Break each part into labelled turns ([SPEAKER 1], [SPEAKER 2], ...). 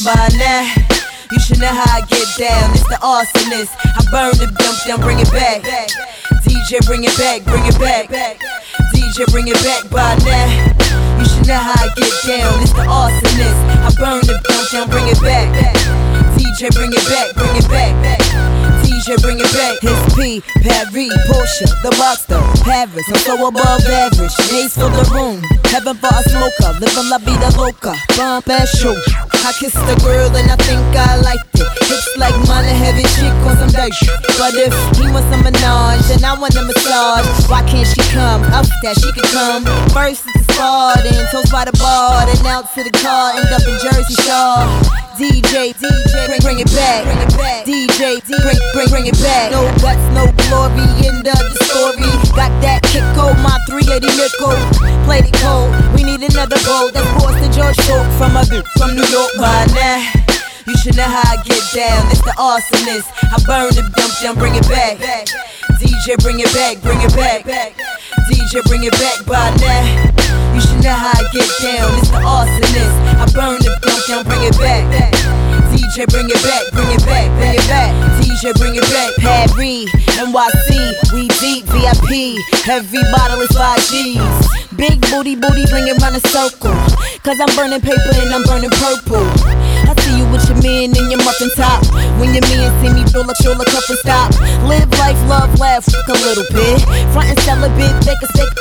[SPEAKER 1] by now. You should know how I get down, it's the awesomeness. I burn the down, bring it back. DJ, bring it back, bring it back. DJ, bring it back by now. You should know how I get down, it's the awesomeness. I burn the down, bring it back. DJ, bring it back, bring it back. DJ, bring it back. His P, Paris, Porsche, the Rockstar, Paris. I'm so above average. Ace for the room, heaven for a smoker. Living la vida loca, bump ass show. I kissed the girl and I think I liked it. Hips like mine, a heavy chick on some dice. But if he wants a menage and I want a massage, why can't she come? Up that she could come. First it's the spa, then toast by the bar, then out to the car, end up in Jersey Shore. DJ, bring it back. DJ, bring it back. No guts, no glory, end of the story. Got that kick on my 380 nickel. Played it cold, we need another bowl. That's Boston George Short from New York by now. You should know how I get down, it's the awesomeness. I burn the down, bring it back. DJ, bring it back, bring it back. DJ, bring it back by now. You should know how I get down, it's the awesomeness. I burn the down, bring it back. DJ, bring it back, bring it back, bring it back. DJ, bring it back. Paris, NYC, we deep, VIP. Every bottle is 5 G's. Big booty, bling around a circle. Cause I'm burning paper and I'm burning purple. I see you with your man in your muffin top. When your man see me, fill a cup and stop. Live life, love, laugh, fuck a little bit. Front and sell a bit, take a steak,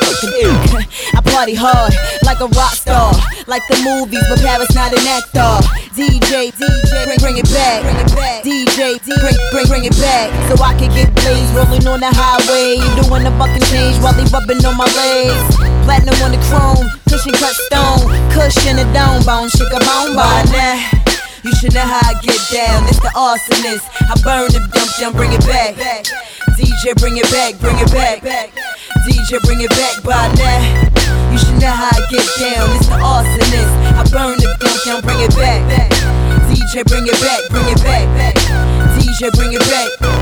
[SPEAKER 1] I party hard, like a rock star. Like the movies, but Paris not an actor. DJ, bring it back. DJ, bring it back. So I can get blazed, rolling on the highway. Doing the fucking change while they rubbing on my legs. Platinum on the chrome, cushion cut stone. Cushion the dome, bone, shake a bone by now. You should know how I get down, it's the awesomeness. I burn the down, bring it back. DJ, bring it back, bring it back. DJ, bring it back by now. You should know how I get down, it's the awesomeness. I burn the down, bring it back. DJ, bring it back, bring it back. DJ, bring it back.